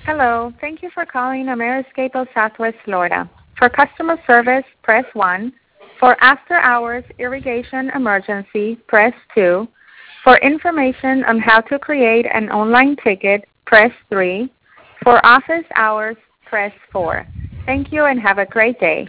Hello. Thank you for calling Ameriscape of Southwest Florida. For customer service, press 1. For after-hours irrigation emergency, press 2. For information on how to create an online ticket, press 3. For office hours, press 4. Thank you and have a great day.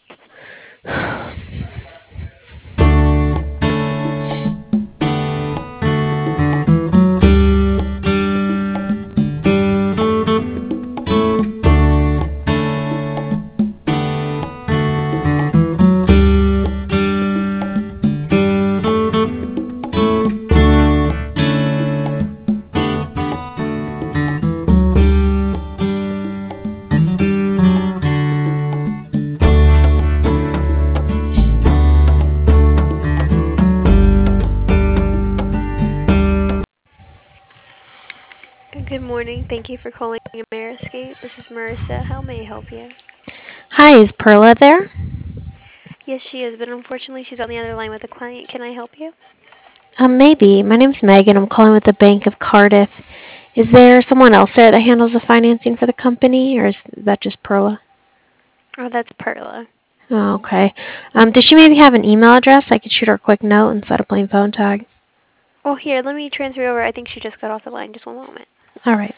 Good morning. Thank you for calling Ameriscape. This is Marissa. How may I help you? Hi, is Perla there? Yes, she is, but unfortunately she's on the other line with a client. Can I help you? Maybe. My name's Megan. I'm calling with the Bank of Cardiff. Is there someone else there that handles the financing for the company, or is that just Perla? Oh, that's Perla. Oh, okay. Does she maybe have an email address? I could shoot her a quick note instead of playing phone tag. Oh, here, let me transfer you over. I think she just got off the line. Just one moment. All right.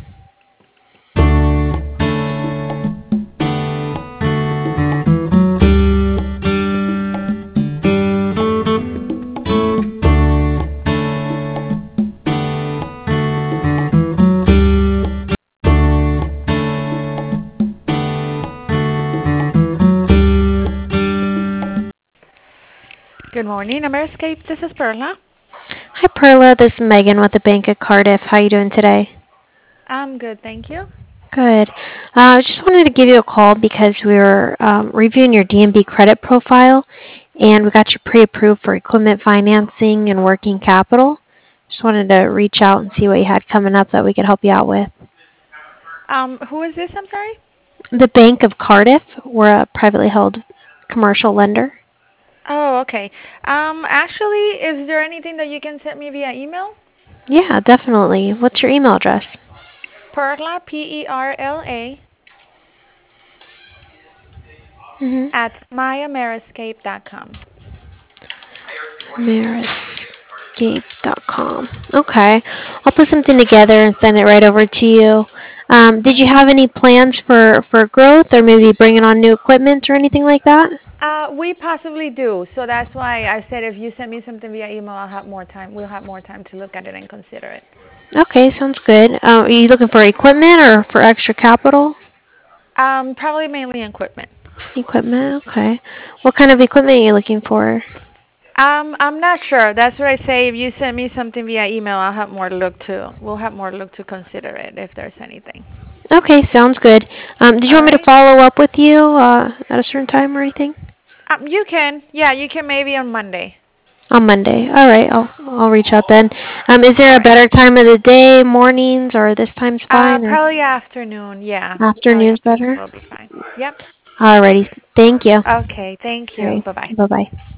Good morning, Ameriscape. This is Perla. Hi, Perla. This is Megan with the Bank of Cardiff. How you doing today? I'm good, thank you. Good. I just wanted to give you a call because we were reviewing your DNB credit profile, and we got you pre-approved for equipment financing and working capital. Just wanted to reach out and see what you had coming up that we could help you out with. Who is this? I'm sorry. The Bank of Cardiff, we're a privately held commercial lender. Oh, okay. Actually, is there anything that you can send me via email? Yeah, definitely. What's your email address? Perla, Perla, Mm-hmm. at myameroscape.com. Mariscape.com. Okay. I'll put something together and send it right over to you. Did you have any plans for growth or maybe bringing on new equipment or anything like that? We possibly do, so that's why I said if you send me something via email, I'll have more time. We'll have more time to look at it and consider it. Okay, sounds good. Are you looking for equipment or for extra capital? Probably mainly equipment. Equipment, okay. What kind of equipment are you looking for? I'm not sure. That's what I say. If you send me something via email, I'll have more to look to. We'll have more to look to consider it if there's anything. Okay, sounds good. Did you All want me to right. follow up with you at a certain time or anything? You can. Yeah, you can maybe on Monday. On Monday. All right, I'll reach out then. Is All there a right. better time of the day, mornings, or this time's fine, or Probably afternoon. Yeah, probably afternoon's afternoon better? will be fine. Yep. Alrighty, thank you. Okay. Thank you. Okay, Bye bye. bye bye.